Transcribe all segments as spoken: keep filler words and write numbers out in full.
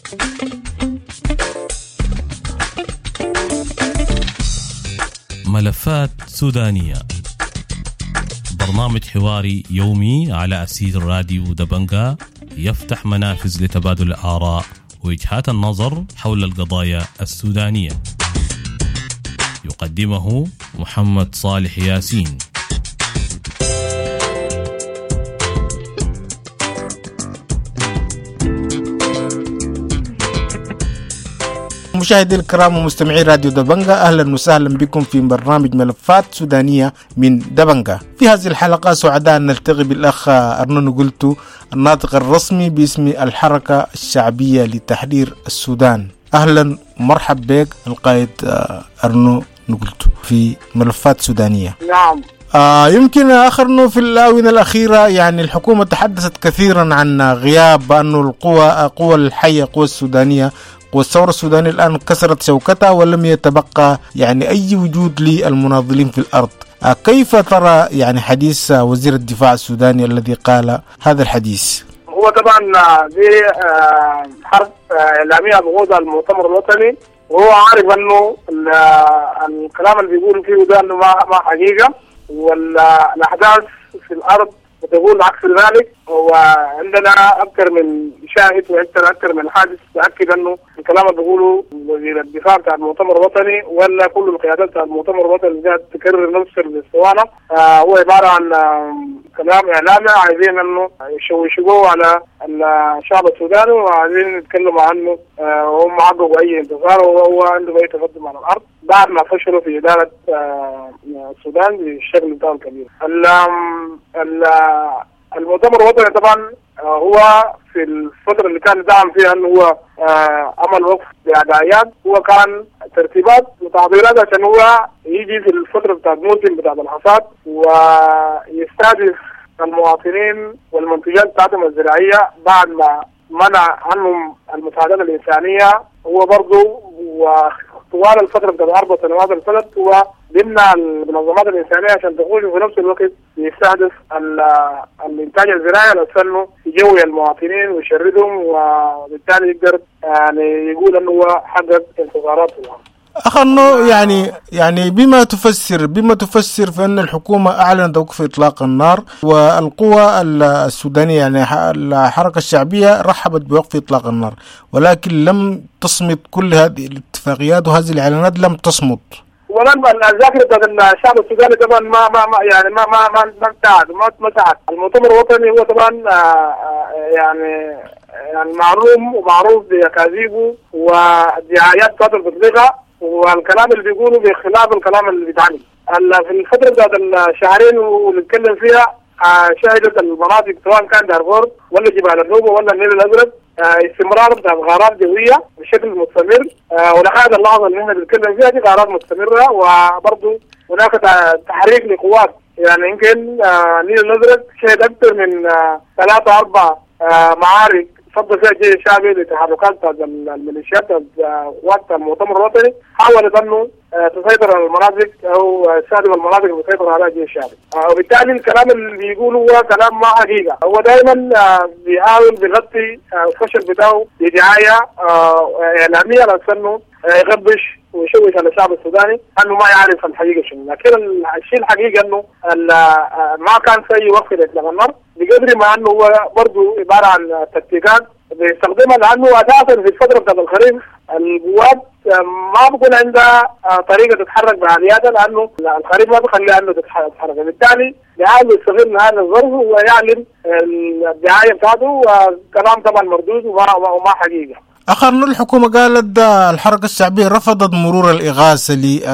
ملفات سودانية، برنامج حواري يومي على أسير راديو دبنجا يفتح منافذ لتبادل الآراء ووجهات النظر حول القضايا السودانية. يقدمه محمد صالح ياسين. مشاهدي الكرام ومستمعي راديو دبنجا، أهلا وسهلا بكم في برنامج ملفات سودانية من دبنجا. في هذه الحلقة سعداء نلتقي بالأخ أرنو نقلتو، الناطق الرسمي باسم الحركة الشعبية لتحرير السودان. أهلا ومرحب بك القائد أرنو نقلتو في ملفات سودانية. نعم. آه يمكن آخرنا في الآونة الأخيرة يعني الحكومة تحدثت كثيرا عن غياب أنه القوى قوى الحية قوى السودانية والثورة السودانية الآن كسرت شوكتها ولم يتبقى يعني أي وجود للمناضلين في الأرض. آه كيف ترى يعني حديث وزير الدفاع السوداني الذي قال هذا الحديث؟ هو طبعا دي حرب إعلامية بوضع المؤتمر الوطني، وهو عارف أنه الكلام اللي بيقولوا فيه ده أنه ما ما حقيقة، والأحداث في الأرض بتقول عكس ذلك. وعندنا أكثر من شاهد وأكثر أكثر من حادث تأكد أنه الكلام اللي بيقوله وزير الدفاع بتاع المؤتمر الوطني ولا كل القيادات بتاع المؤتمر الوطني اللي قاعد تكرر نفس الاسطوانة آه هو عبارة عن آه كلام إعلامي عايزين أنه يشوشوه على الشعب السوداني وعايزين يتكلموا عنه آه وهم حققوا أي انتصار وهو عنده أي تقدم على الأرض بعد ما فشلوا في إدارة آه السودان بالشكل بتاعه الكبير. المؤتمر الوطني طبعا هو في الفترة اللي كان دعم فيها انه هو عمل وقف لأدعيات، هو كان ترتيبات وتعبيرات عشان هو يجي في الفترة بتاع الموسم بتاع الحصاد ويستهدف المواطنين والمنتجات بتاعتهم الزراعية بعد ما منع عنهم المساعدات الإنسانية. هو برضه وطوال الفترة بتاع أربع سنوات الفلت هو ضمن المنظمات الإنسانية عشان تخرج وفي نفس الوقت يستهدف الإنتاج الزراعي لأنه يجوي المواطنين ويشردهم وبالتالي يقدر يعني يقول أنه هو حقق انتصارات. أخذنا يعني يعني بما تفسر بما تفسر فإن الحكومة أعلنت وقف إطلاق النار والقوى السودانية يعني الحركة الشعبية رحبت بوقف إطلاق النار، ولكن لم تصمت كل هذه الاتفاقيات وهذه الإعلانات لم تصمت. ولما الذاكرة الشعب السوداني طبعا ما ما ما يعني ما ما ما ما ساعد ما ما ساعد المؤتمر الوطني هو طبعا يعني يعني معلوم ومعروف بأكاذيبه والدعايات بتاعت البطريقة والكلام اللي بيقوله بخلاف الكلام اللي بيتعمل. في الفترة بتاعت الشهرين واللي نتكلم فيها شهدت المناطق سواء كان دارفور ولا جبال النوبة ولا النيل الأزرق استمرار بتاع غارات جوية بشكل مستمر، ولحد اللحظة اللي احنا بنتكلم فيها دي غارات مستمرة، وبرضه هناك تحريك لقوات يعني يمكن النيل الأزرق شهد أكثر من ثلاثة أربع معارك صد فيها الجيش الشعبي لتحركات الميليشيات قوات المؤتمر الوطني حاولت انه تسيطر على المناطق او تستهدف المناطق اللي بتسيطر عليها الجيش الشعبي، وبالتالي الكلام اللي بيقوله هو كلام ما حقيقه. هو دائما بيحاول بيغطي الفشل بتاعه بدعايه اعلاميه لانه يغبش ويشوش على الشعب السوداني انه ما يعرف الحقيقه شنو، لكن الشيء الحقيقه انه ما كان في وقف لاطلاق النار بقدر ما انه هو برضه عباره عن تكتيكات بيستخدمها، لانه اساسا في الفتره بتاعت الخريف القوات ما بكون عندها طريقه تتحرك بعالياتها لانه الخريف ما بيخليها انه تتحرك، بالتالي بيحاول يستغل هذا الظرف ويعلن الدعايه بتاعته وكلام طبعا مردود وما وما حقيقه. أخرنا الحكومة قالت الحركة الشعبية رفضت مرور الإغاثة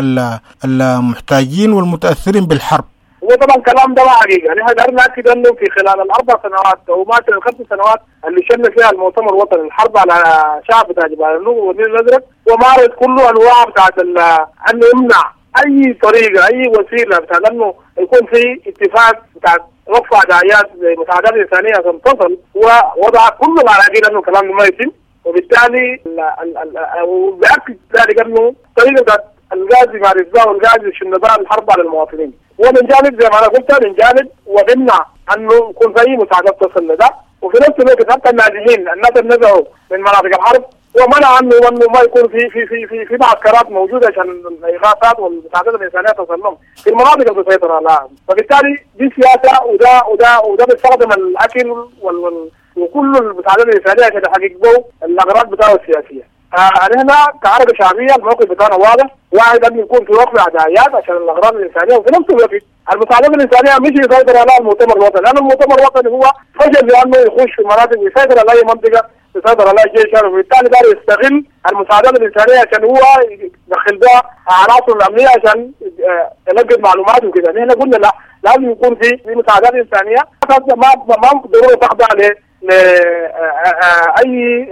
للمحتاجين والمتأثرين بالحرب. هو طبعا كلام ده ما حقيقة، نحن قدرنا نأكد أنه في خلال الأربع سنوات أو ما الخمس سنوات اللي شلنا فيها المؤتمر الوطني الحرب على شعب بتاع جبال النوبة والنيل الأزرق ومارس كل أنواع بتاعت أنه يمنع أي طريقة أي وسيلة بتاعت أنه يكون في اتفاق بتاعت رفع دعايات مساعدات إنسانية عشان تصل، ووضع كل العراقيل أنه الكلام ما يتم، وبالتالي وبأكد ذلك أنه طريقة الغازي مع الإسباع والغازي الشنباء الحرب على المواطنين، ومن جانب زي ما أنا قلت من جانب وبمنع أنه يكون في مساعدات تصل لده، وفي نفس الوقت حتى النازحين الناس اللي نزعوا من مناطق الحرب ومنع انه انه ما يكون في في في في, في معسكرات موجوده عشان الاغاثات والمساعدات الانسانيه تصل لهم في المناطق اللي بتسيطر عليها. فبالتالي دي سياسه وده وده وده بيستخدم الاكل وال, وال وكل المساعدات الانسانيه عشان يحققوا الاغراض بتاعه السياسيه. آه هنا كعربة شعبية الموقف بتاعنا واضح، واحد أن يكون في وقف عدايات عشان الأغراض الإنسانية، وفي نفس الوقت المساعدات الإنسانية مش يسيطر على المؤتمر الوطني، لأن المؤتمر الوطني هو فشل لأنه يخش في مناطق ويسيطر على أي منطقة يسيطر على الجيش، وبالتالي دار يستغل المساعدات الإنسانية عشان هو يدخل بها عناصر الأمنية عشان يلقط معلومات وكذا. نحن قلنا لا، لازم يكون في في مساعدات إنسانية ما ما ضروري تخضع ل أي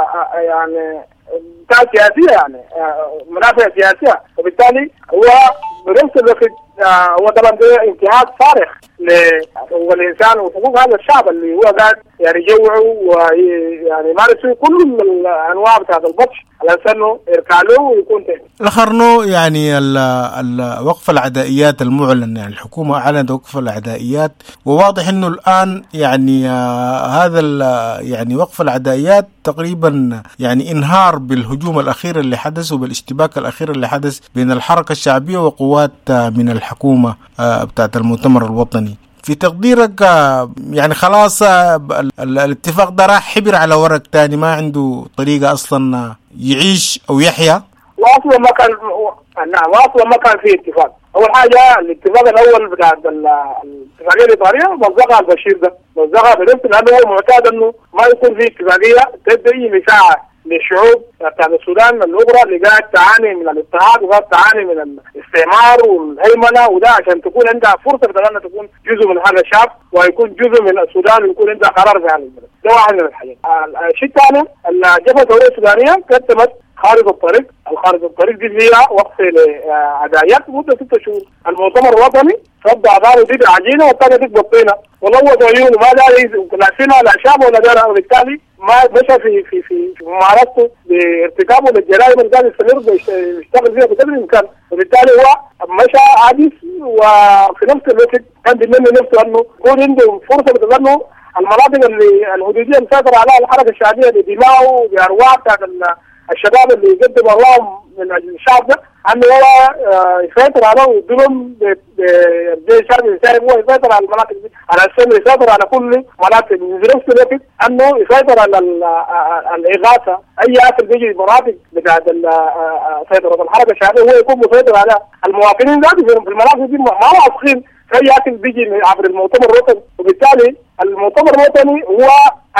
يعني كانت سياسية، يعني منافع سياسية، وبالتالي هو بنفس الوقت هو طبعا ده انتهاك صارخ لحقوق الانسان وحقوق هذا الشعب اللي هو قاعد يعني يجوعه ويعني يمارسوا كل الانواع بتاعت البطش على انه يركع له ويكون تاني. الاخرنو يعني الوقف العدائيات المعلن، يعني الحكومه اعلنت وقف العدائيات، وواضح انه الان يعني هذا يعني وقف العدائيات تقريبا يعني انهار بالهجوم الاخير اللي حدث وبالاشتباك الاخير اللي حدث بين الحركه الشعبيه وقوات من الحكومه بتاعت المؤتمر الوطني. في تقديرك يعني خلاص الاتفاق ده راح حبر على ورق تاني، ما عنده طريقة أصلا يعيش أو يحيا؟ واصلا ما كان نعم واصلا ما كان في اتفاق. أول حاجة الاتفاق الأول بتاع الاتفاقية الإطارية مزقها البشير ده، مزقها بنفس لأنه هو معتاد إنه ما يكون في اتفاقية تدعي مساحة للشعوب بتاع السودان الأخرى اللي قاعد تعاني من الاضطهاد وقاعد تعاني من الاستعمار والهيمنة، وده عشان تكون عندها فرصة بأن تكون جزء من هذا الشعب ويكون جزء من السودان ويكون عندها قرار في هذا البلد. ده واحد من الحاجات. الشيء الثاني الجبهة الثورية السودانية قدمت خارطة الطريق، الخارطة الطريق دي فيها وقف لعدايات مدة ستة شهور. المؤتمر الوطني رد أعضاء دي بعجينة والثانية دي بطينة ولوث عيونه، ما داري لافينها لا شعب ولا داري، وبالتالي ما مشى في في في في ممارسته بارتكابه للجرائم اللي كان يستمر يشتغل فيها بقدر الإمكان، وبالتالي هو مشى عاجز، وفي نفس الوقت كان بيمنى نفسه انه يكون عنده فرصه بتظنه المناطق اللي الحدوديه مسيطر عليها الحركه الشعبيه بدماءه بارواح بتاعت الشباب اللي يقدم اللهم من الشعب ده، انه هو يسيطر على الظلم بالشعب الانساني، هو يسيطر على المناطق دي على السن، يسيطر على كل مناطق، في نفس الوقت انه يسيطر على الاغاثه، اي اكل بيجي مناطق بتاعت سيطره الحركه الشعبيه هو يكون مسيطر على المواطنين ذاته في المناطق دي، ما واثقين في اي اكل بيجي عبر المؤتمر الوطني، وبالتالي المؤتمر الوطني هو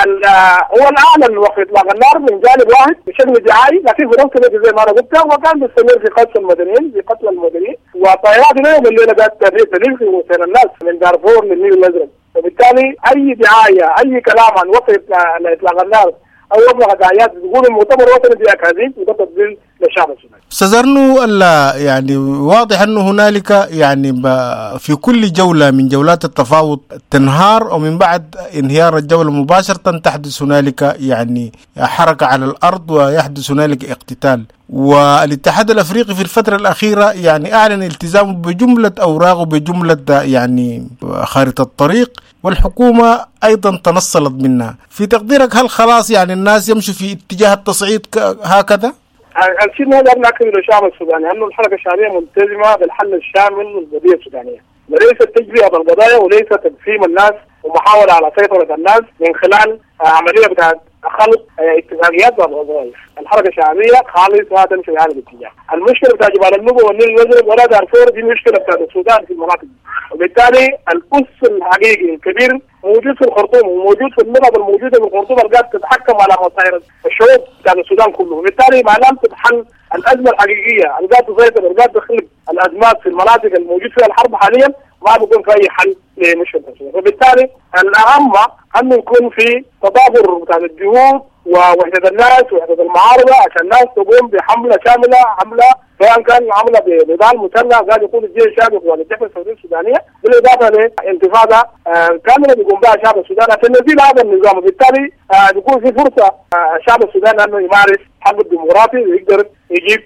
هو الاعلن وقت اطلاق النار من جانب واحد بشكل دعائي، لكن في نفس الوقت زي ما انا قلت هو كان بيستمر في قتل المدنيين، في قتل المدنيين، وطائرات اليوم الليله قاعده تلف وسط الناس من دارفور للنيل الازرق، وبالتالي اي دعايه اي كلام عن وقت اطلاق النار او وضع دعايات تقول المؤتمر الوطني باكاذيب وده تضليل للشعب السوداني. استاذ أرنو، يعني واضح انه هنالك يعني في كل جوله من جولات التفاوض تنهار، او من بعد انهيار الجوله مباشره تحدث هنالك يعني حركه على الارض ويحدث هنالك اقتتال، والاتحاد الافريقي في الفتره الاخيره يعني اعلن التزامه بجمله اوراق وبجمله يعني خارطه الطريق، والحكومه ايضا تنصلت منها. في تقديرك هل خلاص يعني الناس يمشوا في اتجاه التصعيد هكذا؟ الشيء اللي نقدر ناكد للشعب السوداني انه الحركه الشعبيه ملتزمه بالحل الشامل للقضيه السودانيه، وليس تجزئه بالقضايا وليس تقسيم الناس ومحاوله على سيطره الناس من خلال عمليه بتاعت خلق اتفاقيات بين الوظائف. الحركه الشعبيه خالص ما تمشي في هذا الاتجاه. المشكله بتاع جبال النوبه والنيل الازرق ولا دارفور دي مشكله بتاعت السودان في المناطق دي، وبالتالي الأس الحقيقي الكبير موجود في الخرطوم وموجود في النقط الموجوده في الخرطوم اللي قاعده تتحكم على مصائر الشعوب بتاع السودان كله، وبالتالي ما لم تتحل الازمه الحقيقيه اللي قاعده تسيطر اللي قاعده تخلق الازمات في المناطق الموجود فيها الحرب حاليا، ما بيكون في اي حل لمشكله السودان. وبالتالي الاهم انه يكون في تضافر بتاع الجهود ووحده الناس ووحده المعارضه عشان الناس تقوم بحمله شامله، حمله سواء كان عمله بنضال مسلح قاعد يكون الجيش الشعبي والجبهه الثوريه السودانيه، بالاضافه لانتفاضه آه كامله بيقوم بها الشعب السوداني عشان نزيل هذا النظام، وبالتالي آه يكون في فرصه آه الشعب السوداني انه يمارس حق الديمقراطي ويقدر يجيب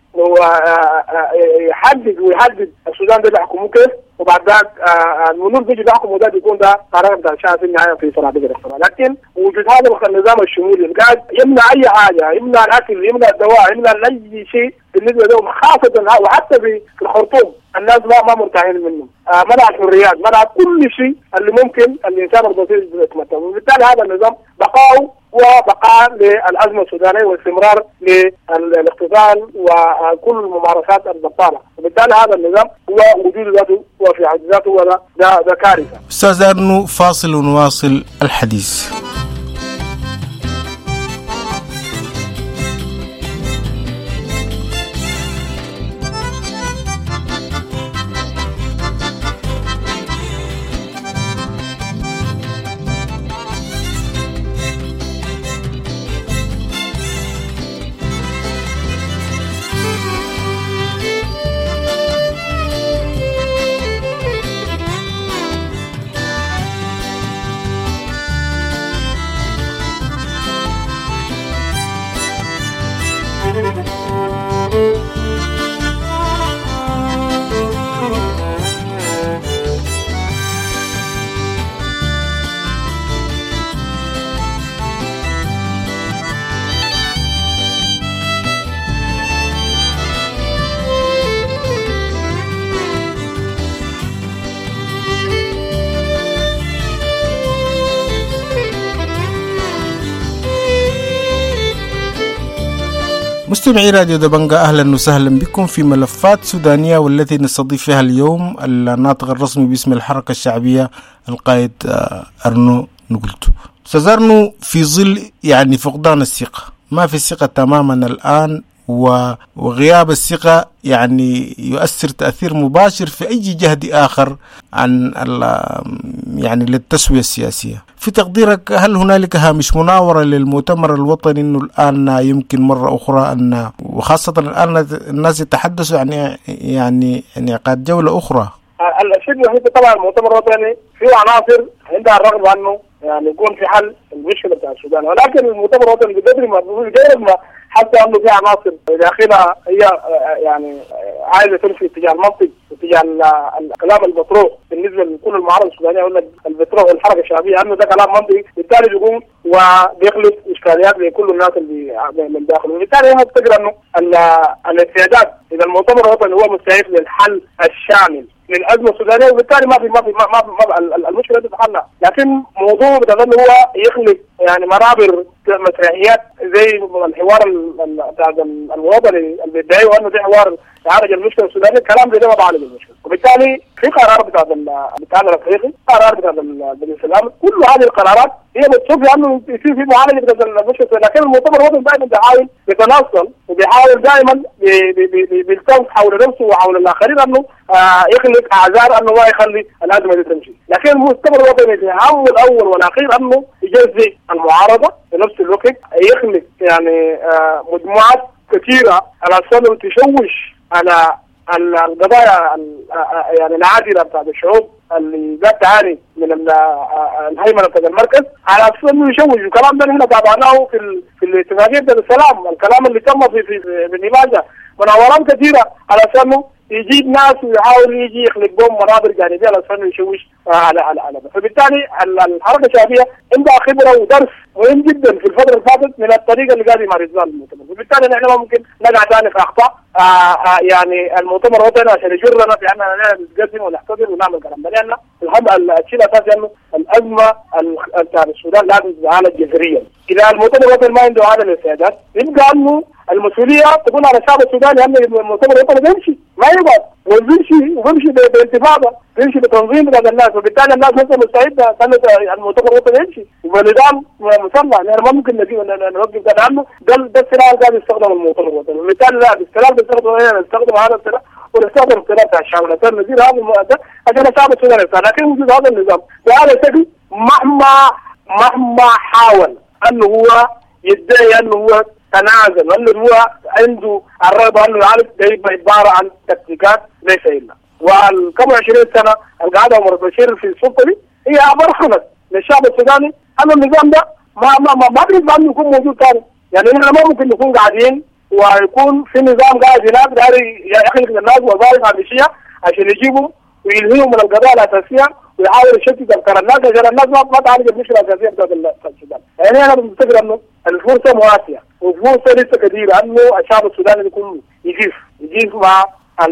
ويحدد ويحدد السودان ده بيحكموه كيف، وبعد ذلك المنور بيجي بيحكموا ده بيكون ده قرار بتاع الشعب في النهايه في صراحه كده. المجتمع. لكن وجود هذا النظام الشمولي قاعد يمنع اي حاجه، يمنع الاكل، يمنع الدواء، يمنع اي شيء بالنسبه لهم، خاصه وحتى في الخرطوم الناس ما ما مرتاحين منه. آه منع الحريات، منع كل شيء اللي ممكن الانسان البسيط يتمتع، وبالتالي هذا النظام بقاؤه وبقاء للازمه السودانيه واستمرار للاقتتال وكل الممارسات البطاله، وبالتالي هذا النظام هو وجود ذاته وفي حد ذاته ولا ده, ده كارثه. استاذ أرنو، فاصل ونواصل الحديث. مستمعي راديو دبنجا، أهلا وسهلا بكم في ملفات سودانية، والتي نستضيف فيها اليوم الناطق الرسمي باسم الحركة الشعبية القائد أرنو نقلتو. أستاذ أرنو، في ظل يعني فقدان الثقة، ما في ثقة تماما الآن، وغياب الثقة يعني يؤثر تأثير مباشر في أي جهد آخر عن يعني للتسوية السياسية. في تقديرك هل هنالك هامش مناورة للمؤتمر الوطني أنه الآن يمكن مرة أخرى أن وخاصة الآن الناس يتحدثوا يعني يعني انعقاد جولة أخرى؟ الشيء الوحيد طبعا المؤتمر الوطني فيه عناصر عندها الرغبة أنه يعني يكون في حل المشكلة بتاع السودان، ولكن المؤتمر الوطني بقدر ما بقدر حتى انه في عناصر داخلها هي يعني عايزه تمشي اتجاه المنطق واتجاه الكلام المطروح بالنسبه لكل المعارضه السودانيه، ولا البترول والحركه الشعبيه انه ده كلام منطقي، بالتالي بيقوم وبيخلق اشكاليات لكل الناس اللي من داخل. وبالتالي انا افتكر انه الاستعداد اذا المؤتمر الوطني هو مستعد للحل الشامل للازمه السودانيه، وبالتالي ما في ما في ما, ما, ما المشكله تتحل، لكن موضوع بتظل هو يخلق يعني مرابر مسرحيات زي الحوار بتاع الوطني اللي بيدعوا انه ده حوار يعالج المشكله السودانيه. الكلام ده ما بعالج المشكله، وبالتالي في قرار بتاع الاتحاد الافريقي، قرار بتاع الاسلام، كل هذه القرارات هي بتصب انه يصير في معالجه المشكله، لكن المؤتمر الوطني دائما بيحاول يتناصل وبيحاول دائما بيلتف حول نفسه وحول الاخرين انه آه يخلق اعذار انه ما يخلي الازمه دي تمشي، لكن المؤتمر الوطني في اول الاول والاخير انه يجزي المعارضه في نفس الوقت، يخلق يعني آه مجموعات كثيره على اساس تشوش على القضايا يعني العادله بتاعت الشعوب اللي قاعد تعاني من الهيمنه بتاعت المركز، على اساس انه يشوش. الكلام ده احنا تابعناه في في الاتفاقيه بتاعت السلام، الكلام اللي تم في في في النماذج مناورات كثيره على اساس انه يجيب ناس ويحاول يجي يخلق بهم منابر جانبيه على اساس انه يشوش على على على فبالتالي الحركه الشعبيه عندها خبره ودرس مهم جدا في الفتره اللي فاتت من الطريقه اللي قاعد يمارسها المؤتمر، وبالتالي نحن ما ممكن نقع ثاني في اخطاء آآ آآ يعني المؤتمر الوطني عشان يجرنا في اننا نتقدم ونحتضن ونعمل كلام ده، لان الشيء الاساسي انه الازمه بتاع السودان لازم تتعالج جذريا. اذا المؤتمر الوطني ما عنده هذا الاستعداد يبقى انه المسؤوليه تكون على الشعب السوداني، ان المؤتمر الوطني بيمشي ما يقعد ويمشي ويمشي بانتفاضه، يمشي بتنظيم بتاع الناس، وبالتالي الناس مثلا مستعده تخلي المؤتمر الوطني يمشي وبنظام مسمى، لان ما ممكن نوقف ده، لانه ده ده السلاح اللي قاعد يستخدم المؤتمر الوطني، وبالتالي لا السلاح اللي بيستخدمه هنا نستخدم هذا السلاح ونستخدم السلاح بتاع الشعب عشان نزيل هذا المؤتمر عشان الشعب السوداني، لكن وجود هذا النظام بهذا الشكل مهما مهما حاول انه هو يدعي انه هو تنازل وانه هو عنده الرغبه انه يعرف ده يبقى عباره عن تكتيكات ليس الا. والكم عشرين سنه القعده عمر البشير في السلطه دي هي برهنت للشعب السوداني ان النظام ده ما ما ما, ما بيرضى انه يكون موجود ثاني، يعني احنا ما ممكن نكون قاعدين ويكون في نظام قاعد هناك داري يخلق للناس وظائف هامشيه عشان يجيبوا ويلهيهم من القضايا الاساسيه ويحاول يشتت افكار الناس عشان الناس ما ما تعالج المشكله الاساسيه بتاعت السودان. يعني انا بفتكر انه الفرصه مواسيه وفرصه لسه كثيره انه الشعب السوداني كله يجيف يجيف مع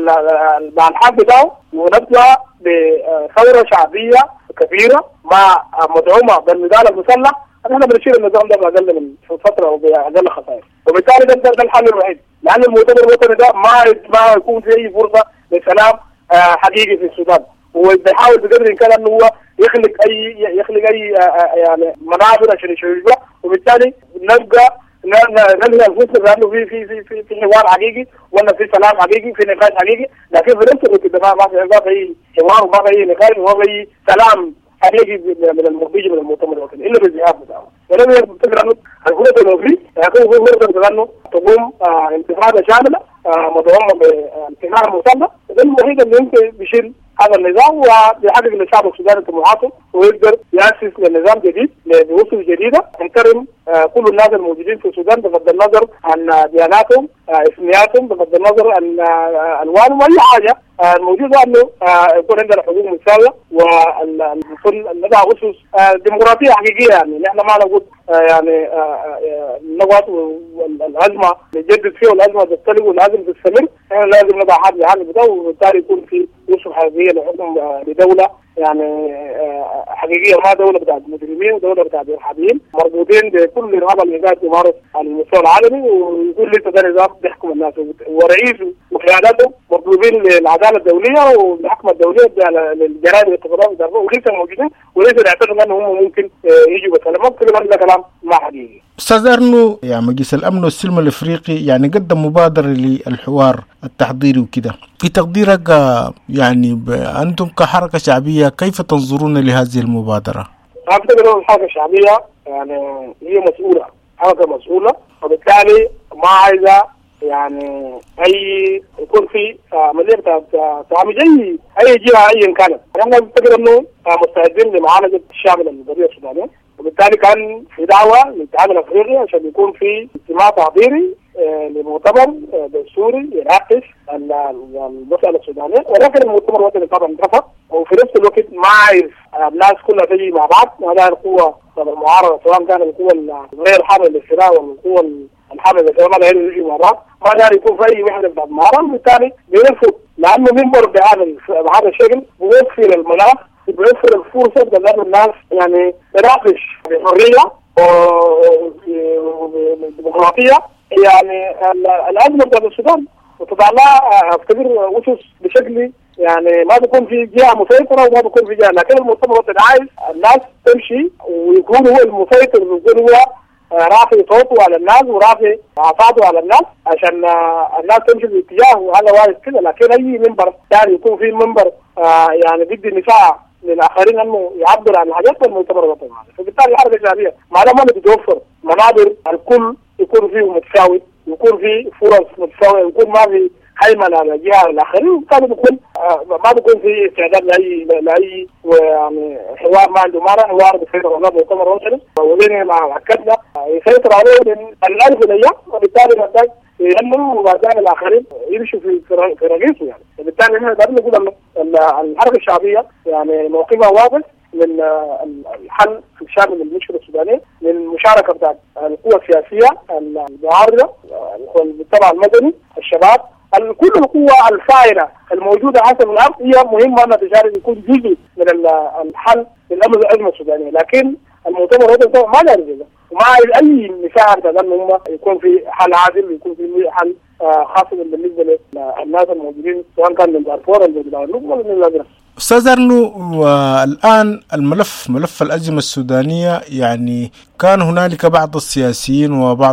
مع الحق بتاعه ونطلع بثوره شعبيه كبيره مع مدعومه بالنضال المسلح. احنا بنشيل النظام ده باقل من فتره وباقل خسائر، وبالتالي ده, ده الحل الوحيد، لان المؤتمر الوطني ده ما ما يكون في اي فرصه لسلام حقيقي في السودان، وبيحاول بقدر الامكان انه هو يخلق اي يخلق اي يعني مناظر عشان يشوفها، وبالتالي نبقى نلغي الفرصه لانه في في في في, في حوار حقيقي ولا في سلام حقيقي في نقاش حقيقي، لكن في نفس الوقت ما ما في اي حوار وما في اي نقاش وما في اي سلام حقيقي من المضي من المؤتمر الوطني الا بالذهاب بتاعه. ولم يفتكر انه الحكومه الوطنيه يكون في فرصه انه تقوم انتفاضه شامله مدعومه بانتهاء المسلح، ده الوحيد اللي يمكن بيشيل هذا النظام وبيحقق للشعب السوداني طموحاته ويقدر ياسس لنظام جديد بوصف جديده يحترم كل الناس الموجودين في السودان بغض النظر عن دياناتهم اسمياتهم بغض النظر عن الوانهم اي حاجه. الموجود انه يكون عندنا حقوق متساويه ونكون نضع اسس ديمقراطيه حقيقيه. يعني نحن ما نقول يعني نقعد الازمه نجدد فيها والازمه تستلم والازمه تستمر، احنا لازم نضع حد لحل بده وبالتالي يكون في اسس حقيقيه لحكم لدوله يعني حقيقيه ما دوله بتاعت مجرمين ودوله بتاعت ارهابيين مربوطين بكل الارهاب اللي قاعد يمارس على المستوى العالمي، ويقول لسه ده نظام بيحكم الناس ورئيسه وقيادته مطلوبين للعداله الدوليه والمحكمه الدوليه للجرائم والاعتقادات ولسه موجودين ولسه نعتقد انهم هم ممكن يجوا بسلام. ممكن ده كلام ما حقيقي. استاذ ارنو، يعني مجلس الامن والسلم الافريقي يعني قدم مبادره للحوار التحضيري وكده، في تقديرك يعني انتم كحركه شعبيه كيف تنظرون لهذه المبادره؟ اعتقد ان الحركه الشعبيه يعني هي مسؤوله، حركه مسؤوله، وبالتالي ما عايزه يعني اي يكون في عمليه بتاعت تعامل اي اي جهه ايا كانت. انا اعتقد انه مستعدين لمعالجه الشعب القضيه السودانيه، وبالتالي كان في دعوه للاتحاد الافريقي عشان يكون في اجتماع تحضيري لمؤتمر دستوري يناقش المساله السودانيه، ولكن المؤتمر الوطني طبعا رفض، وفي نفس الوقت ما عايز الناس كلها تجي مع بعض، هذا القوه المعارضه سواء كانت القوه غير حامله للصراع ولا القوه الحامله سواء ما دايرين يجوا مع بعض، ما داير يكون في اي وحده بتاعت المعارضه، وبالتالي بيرفض لانه منبر بهذا بهذا الشكل بيوفر المناخ بيوفر الفرصه لأن الناس يعني تناقش بحريه وديمقراطيه يعني الازمه بتاعت السودان وتضع لها افتكر اسس بشكل يعني ما بيكون في جهه مسيطره وما بيكون في جهه، لكن المؤتمر الوطني عايز الناس تمشي ويكون هو المسيطر ويكون هو رافع صوته على الناس ورافع عصاته على الناس عشان الناس تمشي باتجاه، وهذا وارد كده. لكن اي منبر يعني يكون في منبر يعني ضد النساء للاخرين انه يعبر عن حاجات المؤتمر الوطني، فبالتالي الحركه الشعبيه ما دام بتوفر منابر الكل يكون فيه متساوي، يكون فيه فرص متساويه، يكون ما في هيمنه على جهه الاخرين، وبالتالي بيكون ما بيكون في استعداد لاي لاي يعني حوار ما عنده معنى، حوار بيسيطر على المؤتمر الوطني ولين مع اكدنا يسيطر عليه من الالف الايام، وبالتالي محتاج يهمه وبعدين الاخرين يمشوا في في رئيسه يعني. وبالتالي احنا نقدر نقول ان الحركه الشعبيه يعني موقفها واضح من الحل في شامل المشكله السودانيه، من المشاركه بتاعت القوى السياسيه المعارضه والمجتمع المدني الشباب كل القوى الفاعله الموجوده حسب الارض هي مهمه انها تشارك يكون جزء من الحل للامن الازمه السودانيه، لكن المؤتمر الوطني ما دار كده وما اي مساعده لان هم يكون في حل عادل ويكون في حل خاصه بالنسبه للناس الموجودين سواء كان من دارفور ولا من النوب ولا من الازرق. أستاذ أرنو، والآن الملف ملف الأزمة السودانية يعني كان هنالك بعض السياسيين وبعض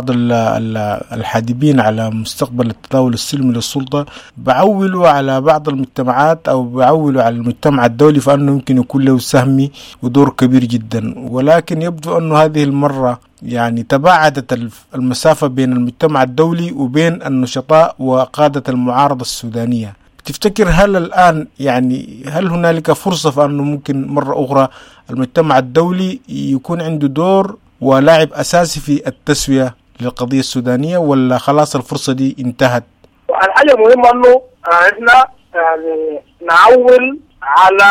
الحادبين على مستقبل التداول السلمي للسلطة بعولوا على بعض المجتمعات أو بعولوا على المجتمع الدولي فأنه يمكن يكون له سهم ودور كبير جدا، ولكن يبدو أنه هذه المرة يعني تباعدت المسافة بين المجتمع الدولي وبين النشطاء وقادة المعارضة السودانية. تفتكر هل الآن يعني هل هنالك فرصة فأنه ممكن مرة أخرى المجتمع الدولي يكون عنده دور ولاعب أساسي في التسوية للقضية السودانية، ولا خلاص الفرصة دي انتهت؟ الحاجة المهمة أنه إحنا يعني نعول على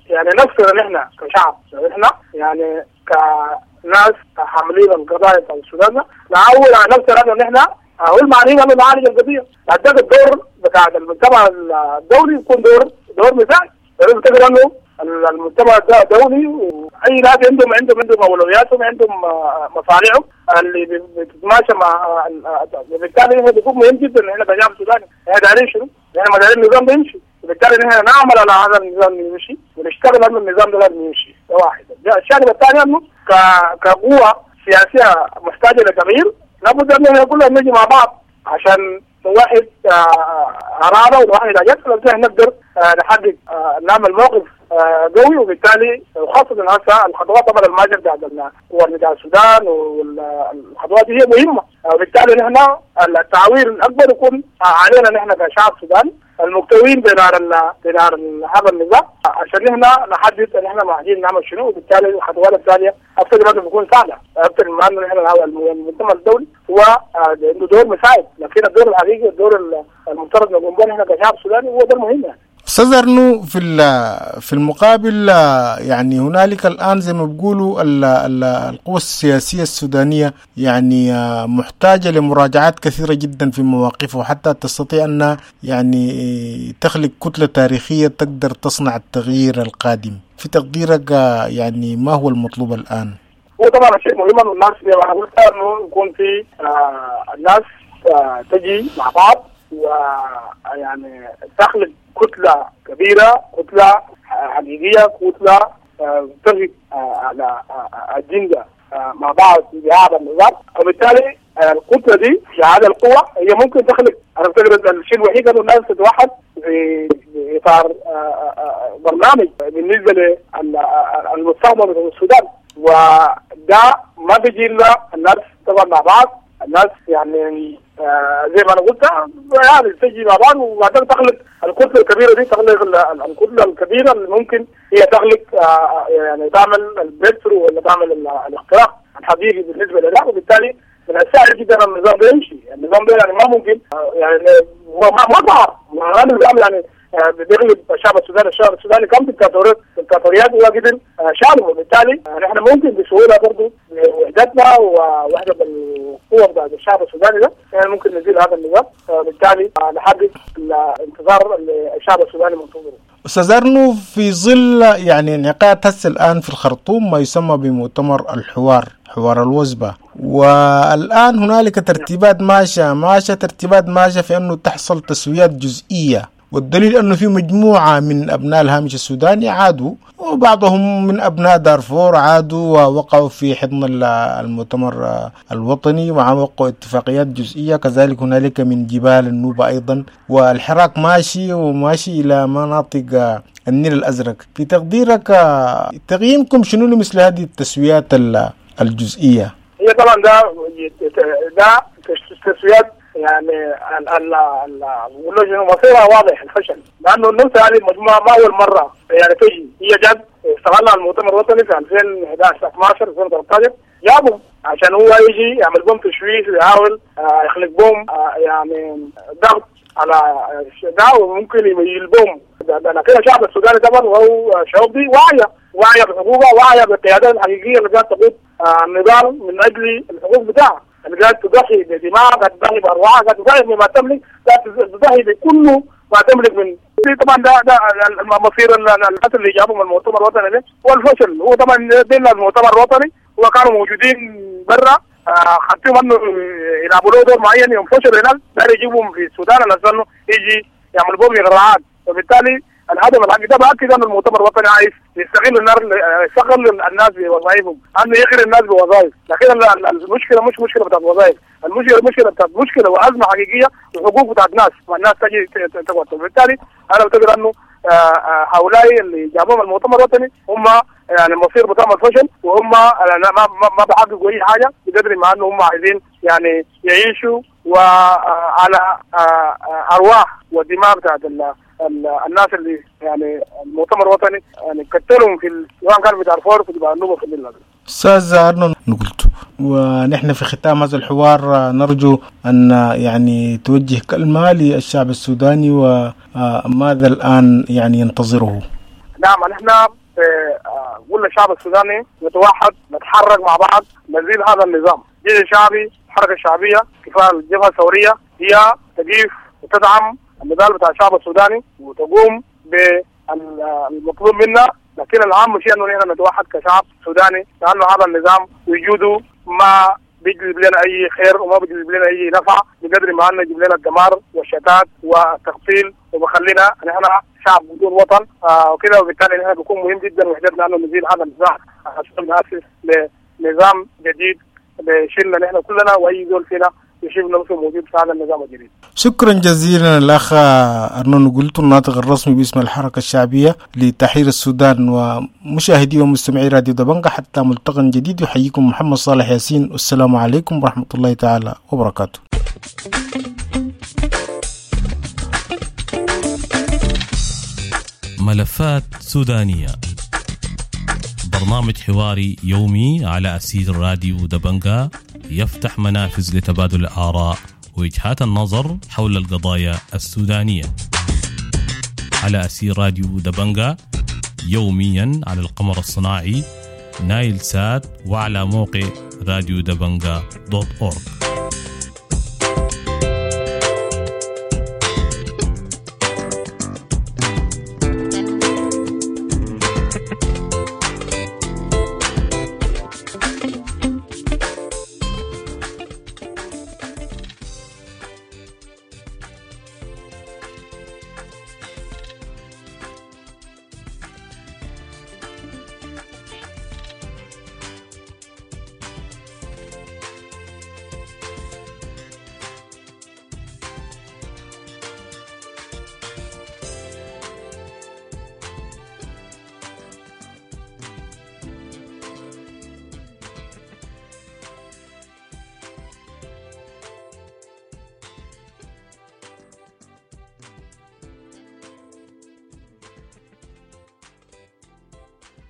يعني نفسنا نحن كشعب، نحن يعني كناس حاملين القضايا بتاع السودان نعول على نفسنا انه نحن هو المعنيين انه نعالج القضيه. بعد الدور بتاع المجتمع الدولي يكون دور دور مثالي. لازم تقدر انه المجتمع الدولي واي ناس عندهم عندهم عندهم اولوياتهم، عندهم مصالحهم اللي بتتماشى مع، بالتالي هو بيكون مهم جدا ان احنا كشعب سوداني احنا دايرين شنو؟ احنا دايرين النظام ده يمشي، وبالتالي نحن نعمل على هذا النظام يمشي ونشتغل انه النظام ده لازم يمشي. ده واحد. الشاهد الثاني انه كقوه سياسيه محتاجه لتغيير، لابد ان احنا كلنا نجي مع بعض عشان نوحد اراده ونوحد حاجات، لازم نقدر نحقق نعمل موقف قوي. وبالتالي وخاصه هسه الخطوات طبعا الماجر بتاعت القوى بتاع السودان والخطوات دي هي مهمه، وبالتالي نحن التعويل الاكبر يكون علينا نحن كشعب سوداني المكتوين بنار بنار هذا النظام عشان نحن نحدد ان احنا عايزين نعمل شنو. وبالتالي الخطوات الثانيه اكثر ما تكون سهله، اكثر ما انه نحن المجتمع الدولي هو عنده دور مساعد، لكن الدور الحقيقي الدور المفترض نقوم به نحن كشعب سوداني هو دور مهم. يعني أستاذ أرنو، في في المقابل يعني هنالك الآن زي ما بيقولوا القوى السياسية السودانية يعني محتاجة لمراجعات كثيرة جدا في مواقفها، حتى تستطيع أن يعني تخلق كتلة تاريخية تقدر تصنع التغيير القادم. في تقديرك يعني ما هو المطلوب الآن؟ هو طبعا شيء مهم انه الناس انه يكون في آه الناس آه تجي مع بعض ويعني تخلق كتلة كبيرة، كتلة حقيقية، كتلة تجي على أجندة مع بعض بهذا النظام. وبالتالي الكتلة دي بهذه القوة هي ممكن تخلق، أنا أعتقد الشيء الوحيد إنه الناس تتوحد في إطار برنامج بالنسبة للمستقبل في السودان، وده ما بيجي إلا الناس طبعا مع بعض. الناس يعني آه زي ما انا قلت يعني تجي مع بعض وبعدين تخلق الكتله الكبيره دي، تخلق الكتله الكبيره اللي ممكن هي تخلق آه يعني تعمل البثر ولا تعمل الاختراق الحقيقي بالنسبه لنا. وبالتالي من السهل جدا النظام ده يمشي. النظام ده يعني ما ممكن آه يعني ما ما ظهر ما النظام يعني آه بيغلب الشعب السوداني. الشعب السوداني كم دكتاتوريات دكتاتوريات وقدر آه شعبه. وبالتالي نحن آه ممكن بسهوله برضه وحدتنا ووحده القوة بتاعت الشعب السوداني ده يعني ممكن نزيل هذا النظام، وبالتالي نحقق الانتظار اللي الشعب السوداني منتظره. أستاذ أرنو، في ظل يعني انعقاد هسه الآن في الخرطوم ما يسمى بمؤتمر الحوار، حوار الوزبة، والآن هنالك ترتيبات ماشية ماشية ترتيبات ماشية في أنه تحصل تسويات جزئية، والدليل أنه في مجموعة من أبناء الهامش السوداني عادوا، وبعضهم من أبناء دارفور عادوا ووقعوا في حضن المؤتمر الوطني ووقعوا اتفاقيات جزئية. كذلك هنالك من جبال النوبة أيضا، والحراك ماشي وماشي إلى مناطق النيل الأزرق. في تقديرك تقييمكم شنو لمثل هذه التسويات الجزئية؟ هي طبعا ده ده تسويات يعني ال مصيرها واضح الفشل، لانه النمسا هذه المجموعه ما اول مره يعني تجي، هي جت استغلها المؤتمر الوطني في ألفين وإحدى عشر اثنا عشر ألفين وثلاثة عشر جابوا عشان هو يجي يعمل بهم تشويش ويحاول آه يخلق بهم آه يعني ضغط على ده وممكن يلبهم. لكن الشعب السوداني طبعا وهو شعوب دي واعيه واعيه بحقوقها، واعيه بالقيادات الحقيقيه اللي قاعده تقود آه النضال من اجل الحقوق بتاعها، اللي قاعد تضحي بدماء، قاعد تضحي بارواحها، قاعد تضحي بما تملك، قاعد تضحي بكل ما تملك من طبعا ده ده المصير الناس اللي جابوا من المؤتمر الوطني ده هو الفشل. هو طبعا دين المؤتمر الوطني وكانوا موجودين برا خدتهم انه يلعبوا له دور معين، يوم فشلوا هناك داروا يجيبهم في السودان على اساس انه يجي يعمل بهم اغراءات. وبالتالي الهدف الحقيقي ده باكد انه المؤتمر الوطني عايز يستغل النار يستغل الناس بوظائفهم، انه يغري الناس بوظائف. لكن المشكله مش مشكله بتاعت وظائف، المشكله مشكله بتاعت مشكله وازمه حقيقيه وحقوق بتاعت ناس، والناس تجي تقوى. وبالتالي انا بعتبر انه هؤلاء اللي جابوهم المؤتمر الوطني هم يعني المصير بتاعهم الفشل، وهم ما ما بيحققوا اي حاجه بقدر ما انه هم عايزين يعني يعيشوا وعلى ارواح ودماء بتاعت الناس اللي يعني المؤتمر الوطني يعني قتلهم في سواء كان في دارفور في جبال النوبه في النيل الازرق. استاذ أرنو نقولت، ونحن في ختام هذا الحوار نرجو ان يعني توجه كلمه للشعب السوداني وماذا الان يعني ينتظره. نعم، نحن كل الشعب السوداني نتوحد، نتحرك مع بعض، نزيل هذا النظام. الجيش الشعبي، الحركة الشعبية، كفاية الجبهة الثورية هي تقيف وتدعم النضال بتاع الشعب السوداني وتقوم بالمطلوب منا، لكن الأهم شيء أنه نحن نتوحد كشعب سوداني، لأنه هذا النظام وجوده ما بيجلب لنا أي خير وما بيجلب لنا أي نفع بقدر ما أنه يجيب لنا الدمار والشتات والتقتيل وبخلينا نحن شعب بدون وطن. آه وكذا، وبالتالي نحن بيكون مهم جدا وحدتنا أنه نزيل هذا النظام عشان نأسس لنظام جديد بيشيلنا نحن كلنا وأي زول فينا يشيل نفسه موجود في هذا النظام الجديد. شكرا جزيلا الأخ أرنون قلتو، الناطق الرسمي باسم الحركة الشعبية لتحرير السودان. ومشاهدي ومستمعي راديو دبنجة، حتى ملتقى جديد يحييكم محمد صالح ياسين، والسلام عليكم ورحمة الله تعالى وبركاته. ملفات سودانية، برنامج حواري يومي على أسير راديو دبنجة يفتح منافذ لتبادل الآراء ووجهات النظر حول القضايا السودانية. على أسير راديو دبنجة يوميا على القمر الصناعي نايل سات، وعلى موقع راديو دبنجة دوت أورج.